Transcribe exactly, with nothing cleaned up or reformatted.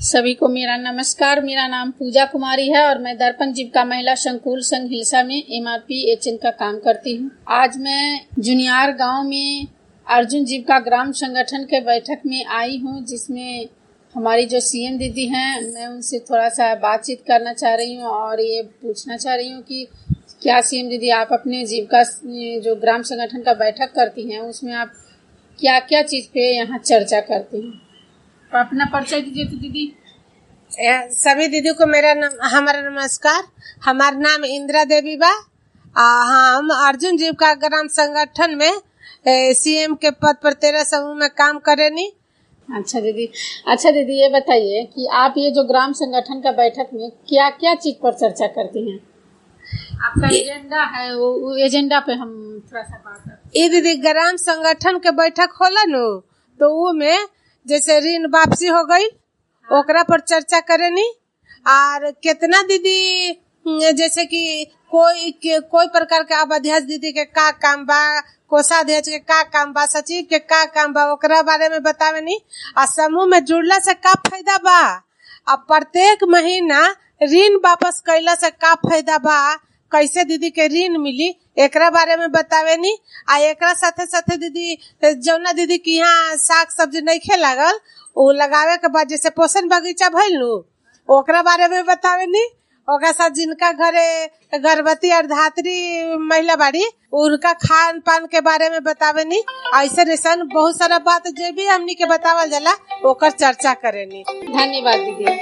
सभी को मेरा नमस्कार। मेरा नाम पूजा कुमारी है और मैं दर्पण जीविका महिला संकुल संघ हिलसा में एमआरपी एचएन का काम करती हूँ। आज मैं जुनियार गांव में अर्जुन जीविका ग्राम संगठन के बैठक में आई हूँ, जिसमें हमारी जो सीएम दीदी हैं, मैं उनसे थोड़ा सा बातचीत करना चाह रही हूँ और ये पूछना चाह रही हूँ कि क्या सीएम दीदी आप अपने जीविका जो ग्राम संगठन का बैठक करती हैं उसमें आप क्या क्या चीज़ पे यहाँ चर्चा करती हैं? तो अपना परिचय दीजिए तो दीदी। सभी दीदी को मेरा नाम हमारा नमस्कार। हमारा नाम इंदिरा देवी बा। हम अर्जुन जीविका ग्राम संगठन में सीएम के पद पर तेरह समूह में काम करेनी। अच्छा दीदी अच्छा दीदी ये बताइए कि आप ये जो ग्राम संगठन का बैठक में क्या क्या चीज पर चर्चा करती हैं? आपका एजेंडा है, वो एजेंडा पे हम थोड़ा सा बात करते हैं। ये दीदी ग्राम संगठन के बैठक होला नु तो वो में जैसे ऋण वापसी हो गई ओकरा पर चर्चा करेनी। और कितना दीदी जैसे कि कोई कोई प्रकार के अब अध्यक्ष दीदी के का काम बा, कोषाध्यक्ष के का काम बा, सचिव के का काम बा, ओकरा बारे में बतावेनी। और समूह में जुड़ला से का फायदा बा, अब प्रत्येक महीना ऋण वापस कैला से का फायदा बा, कैसे दीदी के ऋण मिली एकरा बारे में बतावेनी। आ एकरा साथे साथे दीदी जौना दीदी की यहाँ साग सब्जी नहीं खे लागल वो लगावे के बाद जैसे पोषण बगीचा भइल नु ओकरा बारे में बतावेनी। ओकरा साथ जिनका घरे गर्भवती अर्धात्री महिला बाड़ी उनका खान पान के बारे में बतावेनी। ऐसे रेसन बहुत सारा बात जो भी हमनी के बतावल जाला ओकर चर्चा करेनी। धन्यवाद दीदी।